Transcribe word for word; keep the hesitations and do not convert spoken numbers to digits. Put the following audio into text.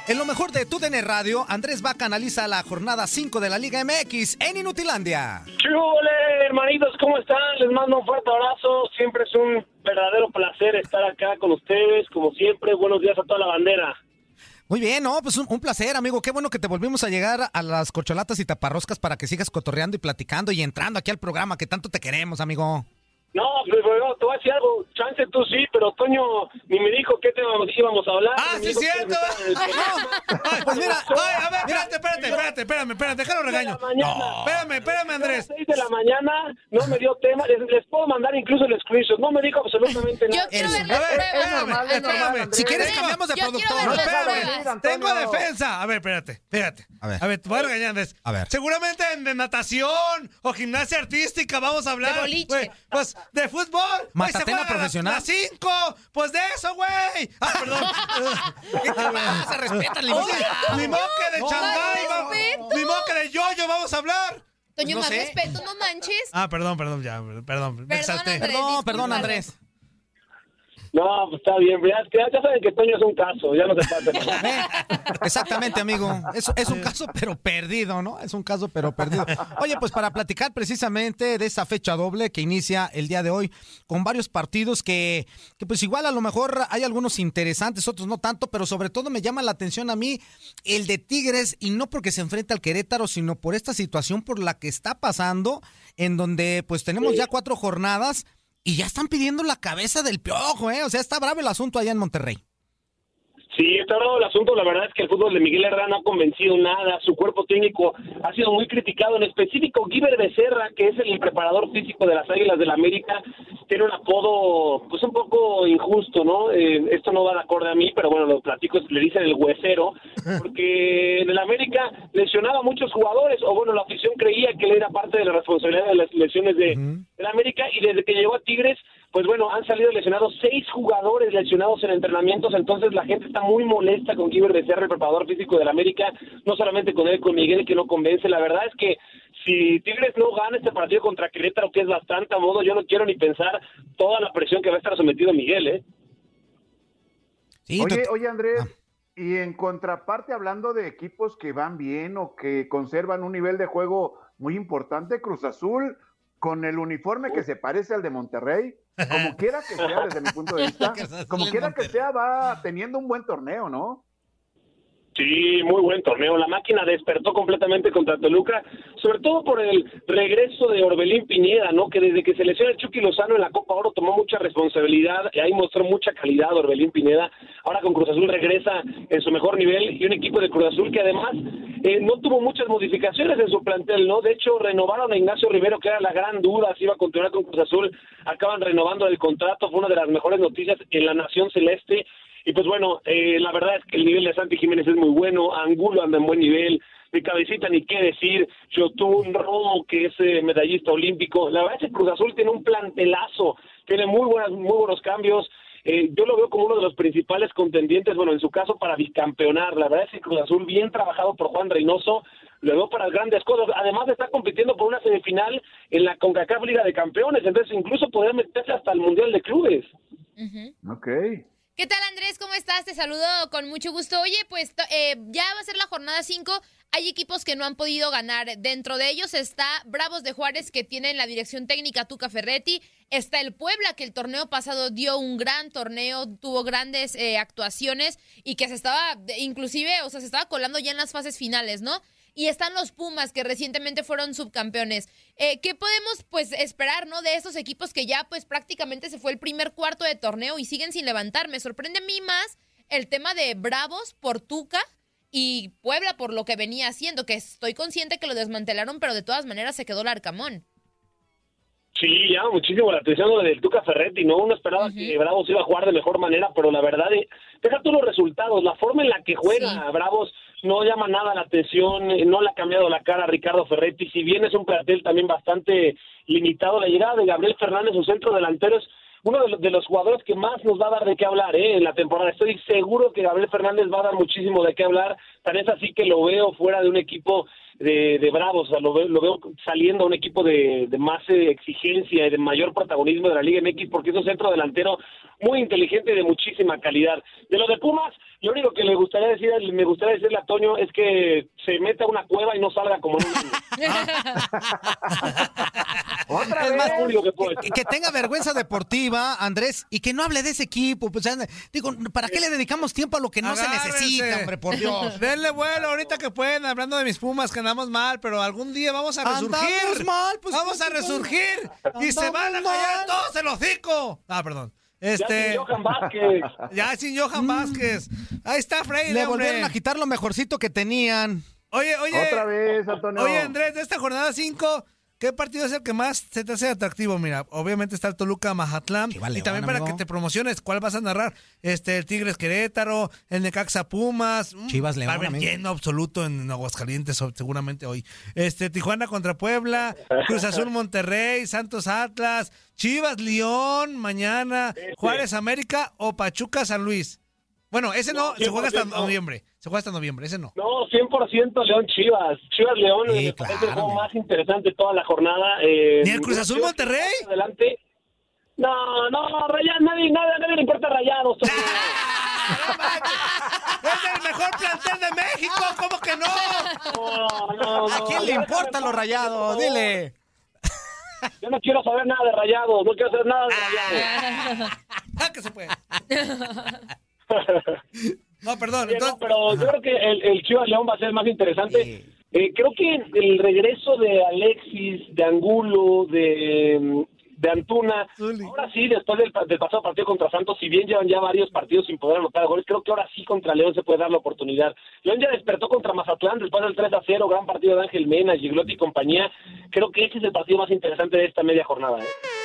En lo mejor de Tu D N Radio, Andrés Vaca analiza la jornada cinco de la Liga M X en Inutilandia. ¡Chule, hermanitos! ¿Cómo están? Les mando un fuerte abrazo. Siempre es un verdadero placer estar acá con ustedes. Como siempre, buenos días a toda la bandera. Muy bien, no, pues un, un placer, amigo. Qué bueno que te volvimos a llegar a las corcholatas y taparroscas para que sigas cotorreando y platicando y entrando aquí al programa que tanto te queremos, amigo. No, pues bueno, te voy a decir algo, chance tú sí, pero Toño ni me dijo qué tema íbamos a hablar. Ah, sí es cierto. Ay, pues mira, ay, a ver, espérate, espérate, espérate, espérame, espérate, déjalo regaño. No, espérame, espérame, Andrés. A las seis de la mañana no me dio tema, les, les puedo mandar incluso el screenshot, no me dijo absolutamente nada. Yo quiero ver A ver, las pruebas, espérame, espérame. Si quieres cambiamos de Yo quiero productor. ver No, las espérame, pruebas. tengo defensa. A ver, espérate, espérate. A ver. A ver, te voy a regañar, Andrés. A ver. Seguramente de natación o gimnasia artística vamos a hablar. De boliche. Güey, pues de fútbol. Matatena profesional. Las cinco. Pues de eso, güey. Ah, perdón. ¿Qué te pasa? Respeta el Oye, ni moque de No. Shanghái, No, vamos- respeto. ni moque de yoyo vamos a hablar. Toño, no más sé. respeto, no manches. Ah, perdón, perdón, ya, perdón, me exalté. Andrés. Perdón, perdón, discúlpame. Andrés. No, pues está bien, ya, ya, ya saben que Toño es un caso, ya no se pasa. Eh, Exactamente, amigo. Es, es un caso, pero perdido, ¿no? Es un caso, pero perdido. Oye, pues para platicar precisamente de esa fecha doble que inicia el día de hoy, con varios partidos que, que pues igual a lo mejor hay algunos interesantes, otros no tanto, pero sobre todo me llama la atención a mí el de Tigres, y no porque se enfrenta al Querétaro, sino por esta situación por la que está pasando, en donde pues tenemos ya cuatro jornadas y ya están pidiendo la cabeza del Piojo, ¿eh? O sea, está bravo el asunto allá en Monterrey. Sí, está bravo el asunto. La verdad es que el fútbol de Miguel Herrera no ha convencido nada. Su cuerpo técnico ha sido muy criticado. En específico, Guiber Becerra, que es el preparador físico de las Águilas del América, tiene un apodo pues un poco injusto, ¿no? Eh, esto no va de acorde a mí, pero bueno, los platicos le dicen el huesero, porque en el América lesionaba a muchos jugadores, o bueno, la afición creía que él era parte de la responsabilidad de las lesiones de, Ujú. del América, y desde que llegó a Tigres, pues bueno, han salido lesionados seis jugadores lesionados en entrenamientos. Entonces la gente está muy molesta con Guiber Becerra, el preparador físico del América, no solamente con él, con Miguel, que no convence. La verdad es que si Tigres no gana este partido contra Querétaro, que es bastante a modo, yo no quiero ni pensar toda la presión que va a estar sometido Miguel, ¿eh? Sí, Oye, tot- oye Andrés, Ah. y en contraparte, hablando de equipos que van bien o que conservan un nivel de juego muy importante, Cruz Azul, con el uniforme que se parece al de Monterrey, como quiera que sea, desde mi punto de vista, Cruz Azul como en quiera que Monterrey. sea, va teniendo un buen torneo, ¿no? Sí, muy buen torneo. La máquina despertó completamente contra Toluca, sobre todo por el regreso de Orbelín Pineda, ¿no? Que desde que se lesionó el Chucky Lozano en la Copa Oro tomó mucha responsabilidad, y ahí mostró mucha calidad Orbelín Pineda. Ahora con Cruz Azul regresa en su mejor nivel, y un equipo de Cruz Azul que además eh, no tuvo muchas modificaciones en su plantel, ¿no? De hecho, renovaron a Ignacio Rivero, que era la gran duda si iba a continuar con Cruz Azul. Acaban renovando el contrato, fue una de las mejores noticias en la Nación Celeste. Y pues bueno, eh, la verdad es que el nivel de Santi Jiménez es muy bueno, Angulo anda en buen nivel, de cabecita ni qué decir, Yotun, Romo, que es eh, medallista olímpico. La verdad es que Cruz Azul tiene un plantelazo, tiene muy buenas, muy buenos cambios. Eh, yo lo veo como uno de los principales contendientes, bueno, en su caso para bicampeonar. La verdad es que Cruz Azul, bien trabajado por Juan Reynoso, lo veo para grandes cosas. Además está compitiendo por una semifinal en la CONCACAF Liga de Campeones, entonces incluso poder meterse hasta el Mundial de Clubes. Ujú. Ok. ¿Qué tal, Andrés? ¿Cómo estás? Te saludo con mucho gusto. Oye, pues to- eh, ya va a ser la jornada cinco. Hay equipos que no han podido ganar. Dentro de ellos está Bravos de Juárez, que tiene en la dirección técnica Tuca Ferretti. Está el Puebla, que el torneo pasado dio un gran torneo, tuvo grandes eh, actuaciones y que se estaba, de- inclusive, o sea, se estaba colando ya en las fases finales, ¿no? Y están los Pumas, que recientemente fueron subcampeones. Eh, ¿Qué podemos, pues, esperar, no, de estos equipos que ya, pues, prácticamente se fue el primer cuarto de torneo y siguen sin levantar? Me sorprende a mí más el tema de Bravos por Tuca y Puebla por lo que venía haciendo, que estoy consciente que lo desmantelaron, pero de todas maneras se quedó el Arcamón. Sí, llama muchísimo la atención lo del Tuca Ferretti, ¿no? Uno esperaba Ujú. que Bravos iba a jugar de mejor manera, pero la verdad, eh, deja tú los resultados, la forma en la que juega Sí. Bravos no llama nada la atención, eh, no le ha cambiado la cara a Ricardo Ferretti, si bien es un plantel también bastante limitado. La llegada de Gabriel Fernández, su centro delantero, es uno de los, de los jugadores que más nos va a dar de qué hablar eh, en la temporada. Estoy seguro que Gabriel Fernández va a dar muchísimo de qué hablar, tan es así que lo veo fuera de un equipo de, de Bravos, o sea, lo veo, lo veo saliendo a un equipo de, de más eh, exigencia y de mayor protagonismo de la Liga M X, porque es un centro delantero muy inteligente y de muchísima calidad. De lo de Pumas, Lo único que le gustaría decir, me gustaría decirle a Toño es que se meta a una cueva y no salga como en un año. Otra Es vez. más, Único que puedo que, decir. que tenga vergüenza deportiva, Andrés, y que no hable de ese equipo. Pues, ya, digo, ¿para qué le dedicamos tiempo a lo que no Agárrense. se necesita, hombre, por Dios? Denle vuelo ahorita que pueden, hablando de mis Pumas, que andamos mal, pero algún día vamos a resurgir. Andamos mal, pues, vamos a pues, resurgir y se van a andamos callar mal. todos el hocico. Ah, perdón. Ya Este, sin Johan Vázquez. ya sin Johan Vázquez. Ahí está Freire, Le hombre. volvieron a quitar lo mejorcito que tenían. Oye, oye. Otra vez, Antonio. Oye, Andrés, de esta jornada cinco, ¿qué partido es el que más se te hace atractivo? Mira, obviamente está el Toluca Mazatlán. Chivas Y León, también para amigo. que te promociones, ¿cuál vas a narrar? Este, el Tigres Querétaro, el Necaxa Pumas. Mm, Chivas León, Va a haber amigo. lleno absoluto en Aguascalientes, o- seguramente hoy. Este, Tijuana contra Puebla, Cruz Azul Monterrey, Santos Atlas, Chivas León mañana, Juárez América o Pachuca San Luis. Bueno, ese no, No, se juega hasta cien por ciento. noviembre. Se juega hasta noviembre, ese no. No, cien por ciento León Chivas. Chivas León Sí, me parece el claro, juego amigo. más interesante de toda la jornada. Eh, ¿Ni el Cruz Azul creo que Monterrey? más Adelante. No, no, Rayados, nadie, nadie, nadie le importa Rayados. Toño. ¡Es el mejor plantel de México! ¿Cómo que no? No, no, no. ¿A quién le importan los Rayados? Dile. Yo no quiero saber nada de Rayados, no quiero saber nada de Rayados. Ah, que se puede. No, perdón. Oye, no, Entonces, pero yo creo que el, el Chivas León va a ser más interesante. Eh, creo que el regreso de Alexis, de Angulo, de, de Antuna, Zuli. ahora sí, después del, del pasado partido contra Santos, si bien llevan ya varios partidos sin poder anotar goles, creo que ahora sí contra León se puede dar la oportunidad. León ya despertó contra Mazatlán después del tres a cero, gran partido de Ángel Mena, Giglotti y compañía. Creo que ese es el partido más interesante de esta media jornada. ¿eh?